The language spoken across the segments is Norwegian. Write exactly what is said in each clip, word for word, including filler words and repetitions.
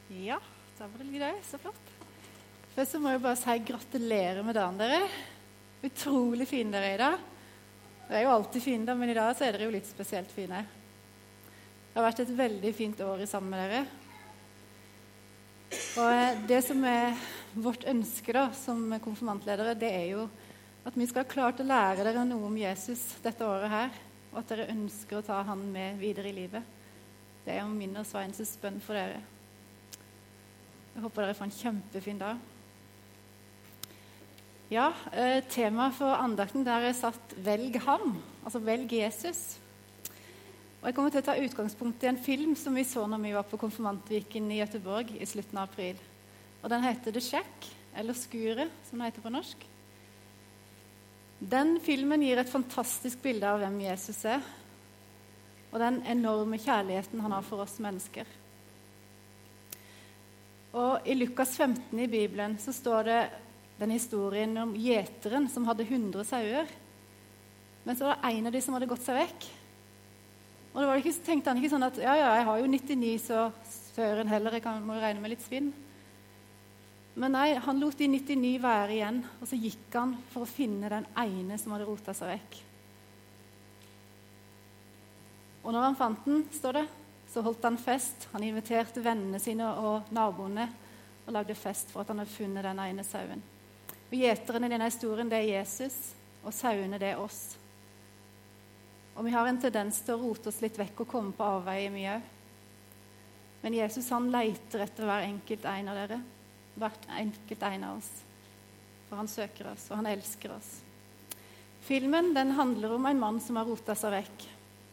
Ja, da var det litt gøy, så flott. Først så må jeg bare si gratulerer med dagen dere. Utrolig fine dere er i dag. Det er jo alltid fine da, men i dag så er dere jo litt spesielt fine. Det har vært et veldig fint år sammen med dere. Og det som er vårt ønske da, som konfirmantledere, det er jo at vi skal klare å lære dere noe om Jesus dette året her, og at dere ønsker å ta han med videre i livet. Det er jo min og Sveins bønn for dere. Jeg håper dere får en kjempefin dag. Ja, eh, temaet for andakten der er satt «Velg ham», altså «Velg Jesus». Og jeg kommer til å ta utgangspunkt i en film som vi så når vi var på konfirmantviken i Göteborg i slutten av april. Og den heter «The Shack», eller «Skuret», som den heter på norsk. Den filmen gir et fantastisk bilde av hvem Jesus er, og den enorme kjærligheten han har for oss mennesker. Og i Lukas femten i Bibelen så står det den historien om gjeteren som hadde hundre sauer, men så var det en av de som hadde gått seg vekk. Og da var det ikke, tenkte han ikke sånn at ja, ja, jeg har jo nittini, så søren heller, jeg kan, må jo regne med litt svinn. Men nei, han lot de nittini være igjen, og så gikk han for å finne den ene som hadde rotet seg vekk. Og når han fant den, står det, så holdt han fest. Han inviterte vennene sine og naboene og lagde fest for at han hadde funnet den ene sauen. Og gjeteren i denne historien, det er Jesus, og sauene, det er oss. Og vi har en tendens til å rote oss litt vekk og komme på avveie mye. Men Jesus, han leiter etter hver enkelt en av dere, hvert enkelt en av oss. For han søker oss, og han elsker oss. Filmen, den handler om en mann som har rotet seg vekk.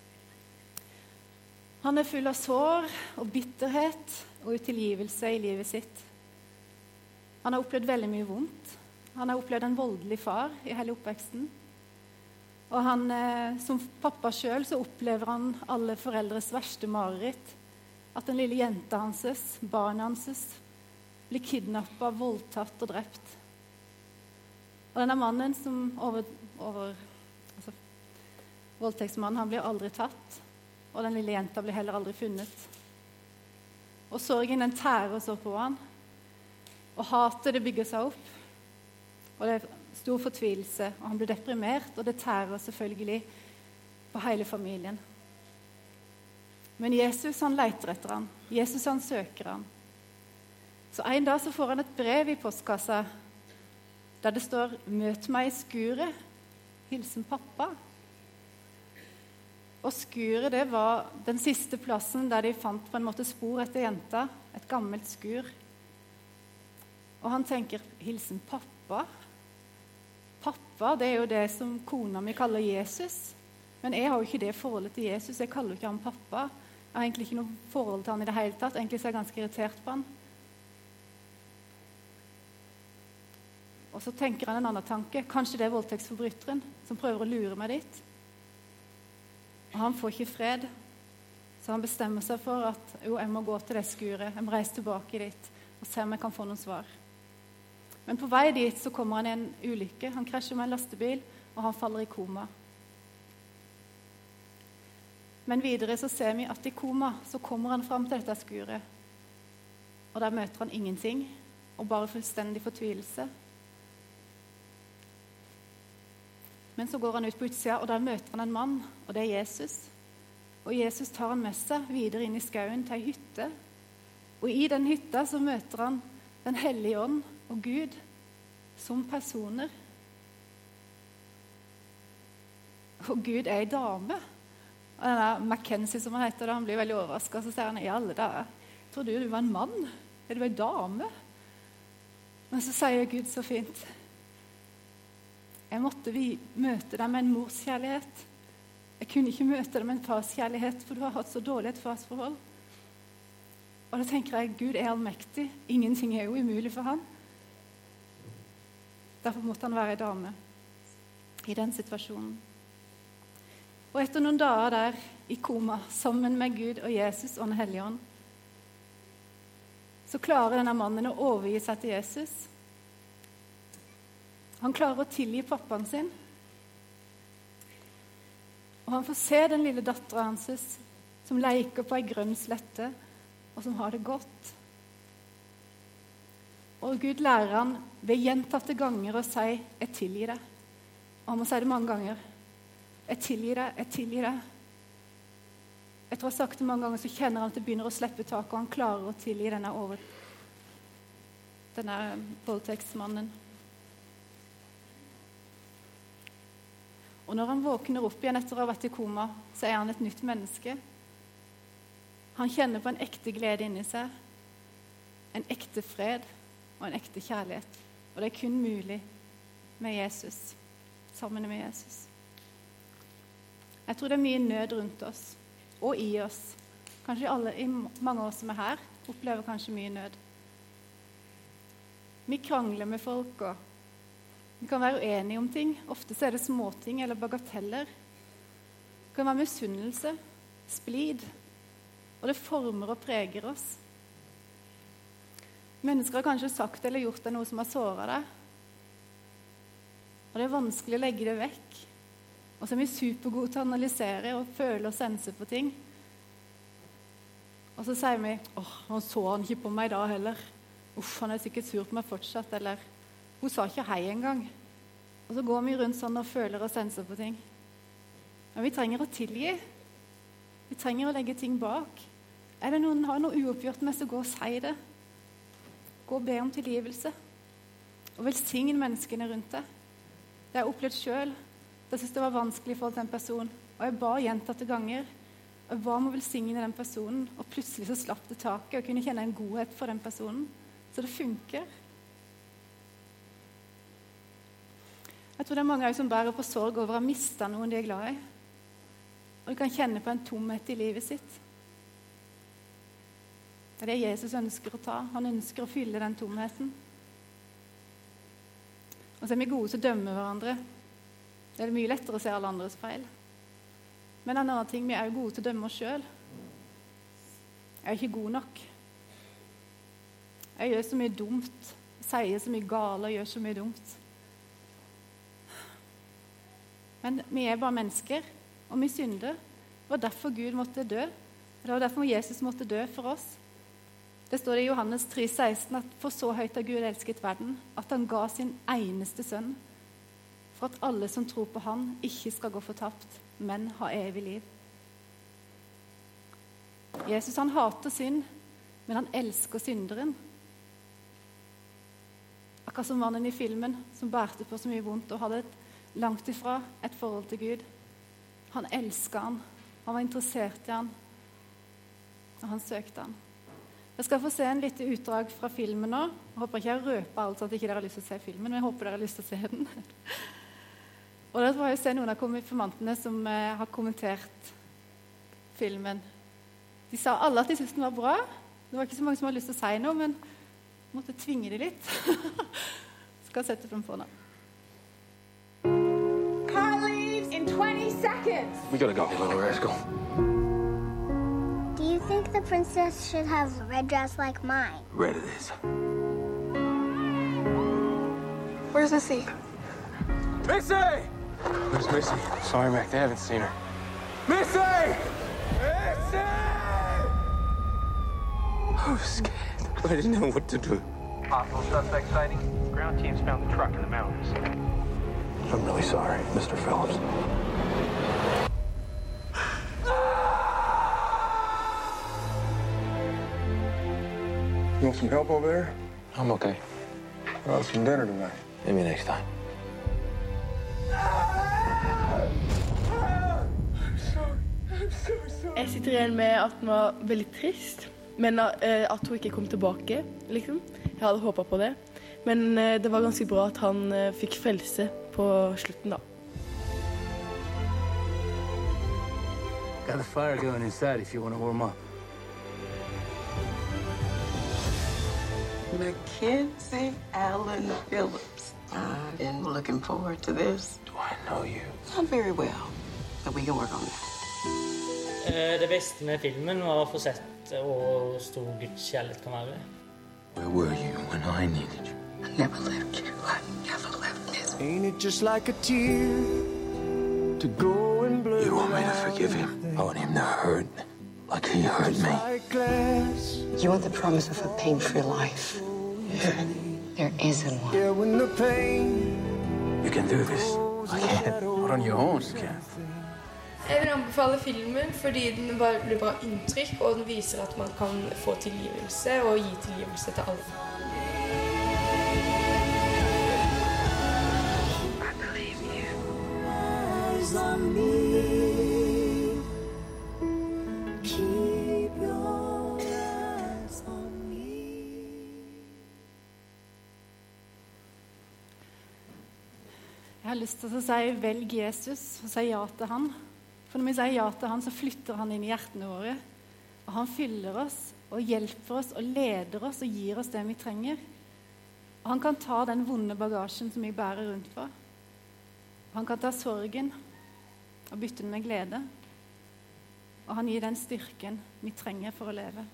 Han er full av sår og bitterhet og utilgivelse i livet sitt. Han har opplevd veldig mye vondt. Han har opplevd en voldelig far i hele oppveksten. Og han, eh, som pappa selv, så opplever han alle foreldres verste mareritt. At den lille jenta hanses, barnet hanses, blir kidnappet, voldtatt og drept. Og denne mannen som over, over altså, voldtektsmannen, han blir aldri tatt. Og den lille jenta blir heller aldri funnet. Og sorgen, den tærer så på han. Og hatet, det bygger seg opp. Og det er stor fortvilelse, og han blir deprimert, og det tærer selvfølgelig på hele familien. Men Jesus, han leiter etter han. Jesus, han søker han. Så en dag så får han et brev i postkassa, der det står, «Møt meg i skuret, hilsen pappa». Og skuret, det var den siste plassen der de fant på en måte spor etter jenta, et gammelt skur. Og han tenker, hilsen pappa? Pappa, det er jo det som kona mi kaller Jesus. Men jeg har jo ikke det forholdet til Jesus, jeg kaller jo ikke han pappa. Jeg har egentlig ikke noe forhold til han i det hele tatt, egentlig så er jeg ganske irritert på han. Og så tenker han en annen tanke, kanskje det er voldtektsforbryteren som prøver å lure meg dit. Og han får ikke fred, så han bestemmer seg for at jo, jeg må gå til det skuret, jeg må reise tilbake dit og se om jeg kan få noen svar. Men på vei dit så kommer han i en ulykke, han krasjer med en lastebil, og han faller i koma. Men videre så ser vi at i koma så kommer han fram til dette skuret, og der møter han ingenting, og bare fullstendig fortvilelse. Men så går han ut på utsida, og der møter han en mann, og det er Jesus. Og Jesus tar han med seg videre inn i skauen til en hytte. Og i den hytta så møter han den hellige ånd og Gud som personer. Og Gud er en dame. Og denne Mackenzie som han heter, han blir veldig overrasket, så sier han, i alle dager, tror du du var en mann? Er du en dame? Men så sier Gud så fint, jeg måtte vi møte deg med en mors kjærlighet. Jeg kunne ikke møte deg med en fars kjærlighet, for du har hatt så dårlig et farsforhold. Og da tenker jeg, Gud er allmektig. Ingenting er jo umulig for han. Derfor måtte han være en dame i den situasjonen. Og etter noen dager der i koma, sammen med Gud og Jesus og den hellige ånd, så klarer denne mannen å overgi seg til Jesus. Han klarer å tilgi pappaen sin. Og han får se den lille datteren hans som leker på en grønn slette, og som har det godt. Og Gud lærer han ved gjentatte ganger å si 'jeg tilgir deg'. Og han må si det mange ganger. 'Jeg tilgir deg, jeg tilgir deg'. Etter å ha sagt det mange ganger, så kjenner han at det begynner å slippe taket, og han klarer å tilgi denne, over, denne voldtektsmannen. Og når han våkner opp igjen etter å ha vært i koma, så er han et nytt menneske. Han kjenner på en ekte glede inni seg, en ekte fred og en ekte kjærlighet. Og det er kun mulig med Jesus, sammen med Jesus. Jeg tror det er mye nød rundt oss, og i oss. Kanskje alle, i mange av oss som er her, opplever kanskje mye nød. Vi krangler med folk, og vi kan være uenige om ting. Ofte så er det småting eller bagateller. Det kan være misunnelse, splid, og det former og preger oss. Mennesker har kanskje sagt eller gjort deg noe som har såret deg. Og det er vanskelig å legge det vekk. Og så er vi supergode til å analysere og føle og sense på ting. Og så sier vi, åh, han så han ikke på meg da heller. Uff, han er sikkert sur på meg fortsatt, eller hun sa ikke hei engang. Og så går vi rundt sånn og føler og senser på ting. Men vi trenger å tilgi. Vi trenger å legge ting bak. Er det noen har noe uoppgjort med, så gå og si det. Gå og be om tilgivelse. Og velsigne menneskene rundt deg. Det har jeg opplevd selv. Jeg synes det var vanskelig for den personen. Og jeg ba gjentatte ganger. Og jeg ba om å velsigne den personen. Og plutselig så slapp det taket, og kunne kjenne en godhet for den personen. Så det funker. Jeg tror det er mange som bærer på sorg over å ha mistet noen de er glad i. Og de kan kjenne på en tomhet i livet sitt. Det er det Jesus ønsker å ta. Han ønsker å fylle den tomheten. Og så er vi gode til å dømme hverandre. Det er mye lettere å se alle andres feil. Men en annen ting, vi er jo gode til å dømme oss selv. Jeg er ikke god nok. Jeg gjør så mye dumt, sier så mye gale og gjør så mye dumt. Men vi er bare mennesker, og vi synder. Det var derfor Gud måtte dø. Det var derfor Jesus måtte dø for oss. Det står i Johannes tre seksten at for så høyt har Gud elsket verden, at han ga sin eneste sønn, for at alle som tror på han ikke skal gå fortapt, men ha evig liv. Jesus han hater synd, men han elsker synderen. Akkurat som mannen i filmen som bærte på så mye vondt og hadde et, langt ifra et forhold til Gud. Han elsket han, han var interessert i han, og han søkte han. Jeg skal få se en lite utdrag fra filmen nå. Jeg håper ikke jeg røper alt, så at ikke dere har lyst til å se filmen, men jeg håper dere har lyst til å se den. Og da får jeg se noen av konfirmantene som eh, har kommentert filmen. De sa alle at de syntes den var bra. Det var ikke så mange som hadde lyst til å si noe, men jeg måtte tvinge dem litt. Skal jeg sette dem på nå. Car leaves in twenty seconds. We gotta go, you little rascal. Do you think the princess should have a red dress like mine? Red it is. Where's Missy? Missy! Where's Missy? Sorry, Mac, they haven't seen her. Missy! Missy! I was scared. I didn't know what to do. Possible suspect sighting. Ground teams found the truck in the mountains. I'm really sorry, Mister Phillips. You want some help over there? I'm okay. We'll have some dinner tonight. Maybe next time. Jeg sitter igjen med at den var veldig trist, men uh, at hun ikke kom tilbake, liksom. Jeg hadde håpet på det. Men uh, det var ganske bra at han uh, fikk frelse på slutten da. Got a fire going inside if you want to warm up. Mackenzie Allen Phillips. I've been looking forward to this. Do I know you? Not very well, but we can work on that. Det beste med filmen var å få sett hvor stor Guds kjærlighet kan være. Where were you when I needed you? I never left you. I never left this. Ain't it just like a tear to go and blur? You want me to forgive him? I want him to hurt like he hurt me. You want the promise of a pain-free life. Yeah. There isn't one. Yeah, when the pain You can do this. I can't. Not on your own, you can't. Jeg vil anbefale filmen fordi den bare blir bra inntrykk, og den viser at man kan få tilgivelse og gi tilgivelse til alle. I believe you. eyes on me. Keep your eyes on me. Jeg har lyst til å si velg Jesus og si ja til han. For når vi sier ja til han, så flytter han inn i hjertene våre. Og han fyller oss og hjelper oss og leder oss og gir oss det vi trenger. Og han kan ta den vonde bagasjen som vi bærer rundt på. Og han kan ta sorgen og bytte den med glede. Og han gir den styrken vi trenger for å leve.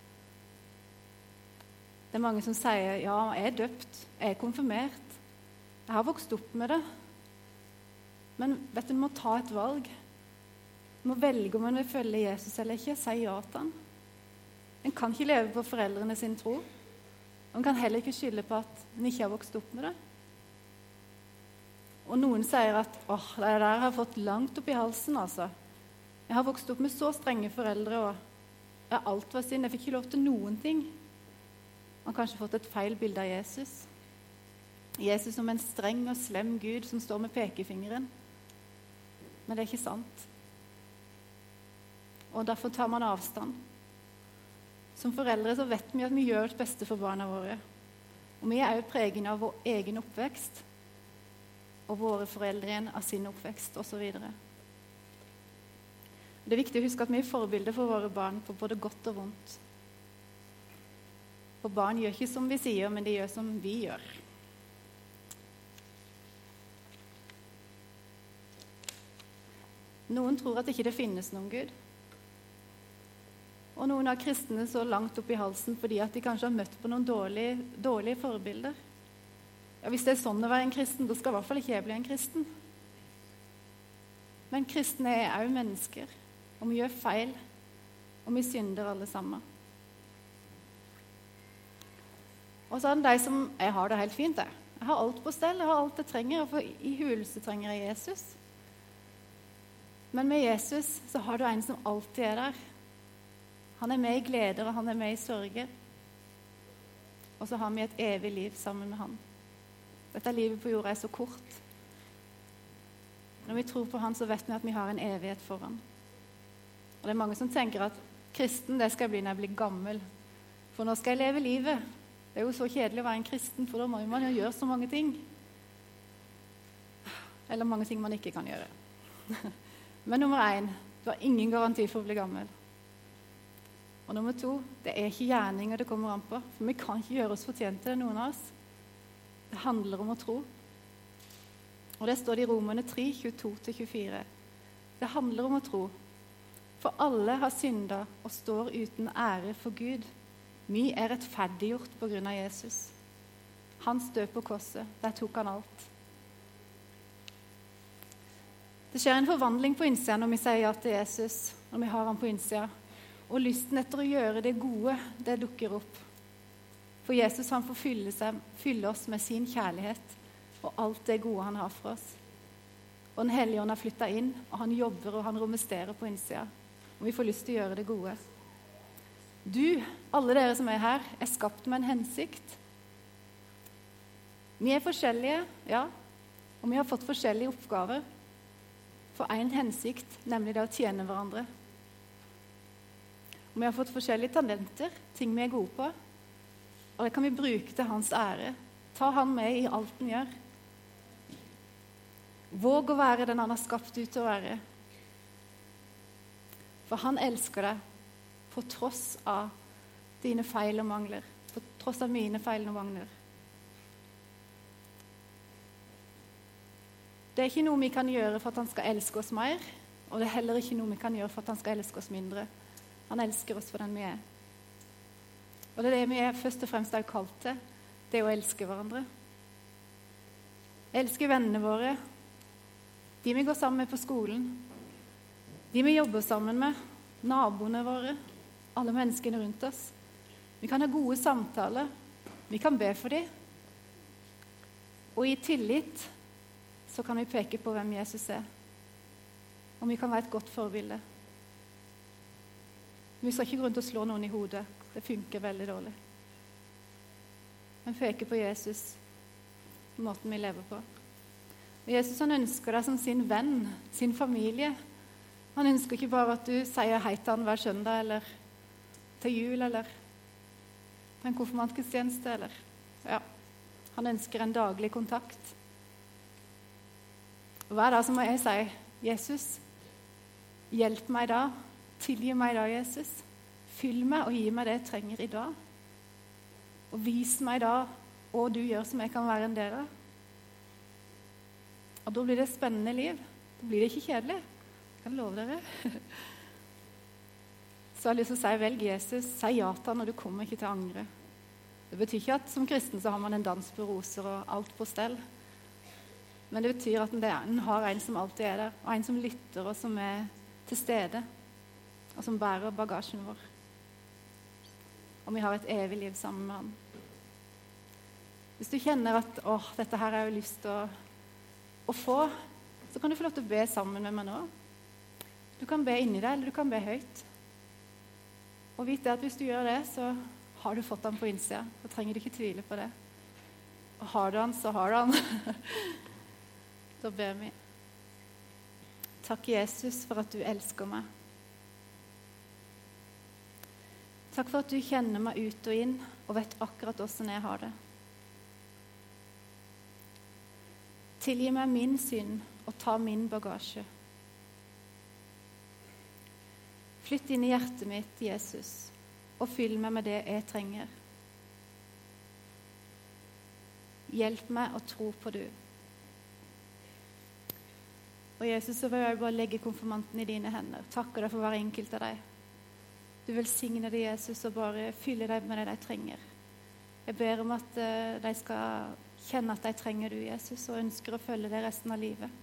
Det er mange som sier, ja, jeg er døpt, jeg er konfirmert. Jeg har vokst opp med det. Men vet du, du må ta et valg. Du må velge om man vil følge Jesus eller ikke. Si ja til han. En kan ikke leve på foreldrene sin tro. Man kan heller ikke skylde på at en ikke har vokst opp med det. Og noen sier at åh, det der har jeg fått langt opp i halsen, altså. Jeg har vokst opp med så strenge foreldre, og ja, alt var synd. Jeg fikk ikke lov til noen ting. Man har kanskje fått et feil bilde av Jesus. Jesus som en streng og slem Gud som står med pekefingeren. Men det er ikke sant. Og derfor tar man avstand. Som foreldre så vet vi at vi gjør det beste for barna våre. Og vi er jo pregende av vår egen oppvekst, og våre foreldre igjen av sin oppvekst, og så videre. Det er viktig å huske at vi er forbilder for våre barn på både godt og vondt. For barn gjør ikke som vi sier, men de gjør som vi gjør. Noen tror at ikke det finnes noen Gud. Og noen har kristne så langt opp i halsen fordi at de kanskje har møtt på noen dårlige, dårlige forbilder. Ja, hvis det er sånn å være en kristen, da skal i hvert fall ikke jeg bli en kristen. Men kristne er også mennesker, og vi gjør feil, og vi synder alle sammen. Og så er det de som, jeg har det helt fint, jeg. Jeg har alt på stell, jeg har alt jeg trenger, og for i hulelse trenger jeg Jesus. Men med Jesus så har du en som alltid er der. Han er med i gleder, og han er med i sorger. Og så har vi et evig liv sammen med han. Dette livet på jorda er så kort. Når vi tror på han, så vet vi at vi har en evighet foran. Og det er mange som tenker at kristen, det skal jeg bli når jeg blir gammel. For nå skal jeg leve livet. Det er jo så kjedelig å være en kristen, for da må man jo gjøre så mange ting. Eller mange ting man ikke kan gjøre. Men nummer én, du har ingen garanti for å bli gammel. Og nummer to, det er ikke gjerninger det kommer an på, for vi kan ikke gjøre oss fortjent til det, noen av oss. Det handler om å tro. Og det står det i Romerne tre, tjueto til tjuefire. Det handler om å tro. For alle har syndet og står uten ære for Gud. Vi er rettferdiggjort på grunn av Jesus. Han støp på korset, der tok han alt. Det skjer en forvandling på innsida når vi sier ja til Jesus, når vi har han på innsida. Og lysten etter å gjøre det gode, det dukker opp. For Jesus han får fylle, seg, fylle oss med sin kjærlighet og alt det gode han har for oss. Og den hellige ånd har flyttet inn, og han jobber og han romesterer på innsida. Og vi får lyst til å gjøre det gode. Du, alle dere som er her, er skapt med en hensikt. Vi er forskjellige, ja, og vi har fått forskjellige oppgaver for en hensikt, nemlig det å tjene hverandre. Og vi har fått forskjellige talenter, ting vi er gode på, og det kan vi bruke til hans ære. Ta han med i alt han gjør. Våg å være den han har skapt ut til å være. For han elsker deg på tross av dine feil og mangler, på tross av mine feil og mangler. Det er ikke noe vi kan gjøre for at han skal elske oss mer, og det er heller ikke noe vi kan gjøre for at han skal elske oss mindre. Han elsker oss for den vi er. Og det er det vi er først og fremst er kalt til, det er å elske hverandre. Elske vennene våre, de vi går sammen med på skolen, de vi jobber sammen med, naboene våre, alle menneskene rundt oss. Vi kan ha gode samtaler, vi kan be for dem, Og i tillit så kan vi peke på hvem Jesus er. Og vi kan være et godt forbilde. Vi skal ikke gå rundt og slå noen i hodet. Det funker veldig dårlig. Men peke på Jesus, måten vi lever på. Og Jesus han ønsker deg som sin venn, sin familie. Han ønsker ikke bare at du sier hei til han hver søndag, eller til jul, eller på en konfirmantgudstjeneste, eller ja. Han ønsker en daglig kontakt. Og hver dag så må jeg si, Jesus, hjelp meg da, tilgi meg da, Jesus. Fyll meg og gi meg det jeg trenger i dag. Og vis meg da hva du gjør som jeg kan være en del av. Og da blir det et spennende liv. Da blir det ikke kjedelig. Jeg kan love dere. Så jeg har lyst til å si, velg Jesus, si ja til han, og du kommer ikke til å angre. Det betyr ikke at som kristen så har man en dans på roser og alt på stell. Men det betyr at en har en som alltid er der, og en som lytter og som er til stede, og som bærer bagasjen vår. Og vi har et evig liv sammen med han. Hvis du kjenner at åh, dette her har jeg jo lyst til å, å få, så kan du få lov til å be sammen med meg nå. Du kan be inni deg, eller du kan be høyt. Og vite at hvis du gjør det, så har du fått han på innsida. Da trenger du ikke tvile på det. Og har du han, så har du han. Da ber vi. Takk, Jesus, for at du elsker meg. Takk for at du kjenner meg ut og inn, og vet akkurat hvordan jeg har det. Tilgi meg min synd, og ta min bagasje. Flytt inn i hjertet mitt, Jesus, og fyll meg med det jeg trenger. Hjelp meg å tro på du. Og Jesus, så vil jeg bare legge konfirmanten i dine hender. Takker deg for hver enkelt av deg. Du velsigner deg, Jesus, og bare fylle deg med det de trenger. Jeg ber om at uh, de skal kjenne at de trenger du, Jesus, og ønsker å følge deg resten av livet.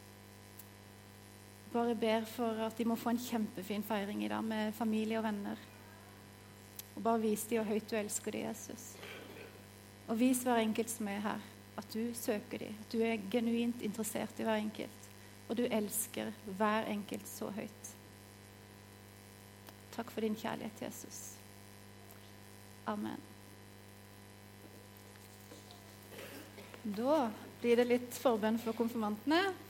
Bare ber for at de må få en kjempefin feiring i dag med familie og venner. Og bare vis dem hvor høyt du elsker dem, Jesus. Og vis hver enkelt som er her, at du søker dem, at du er genuint interessert i hver enkelt, og du elsker hver enkelt så høyt. Takk for din kjærlighet, Jesus. Amen. Da blir det litt forbønn for konfirmantene.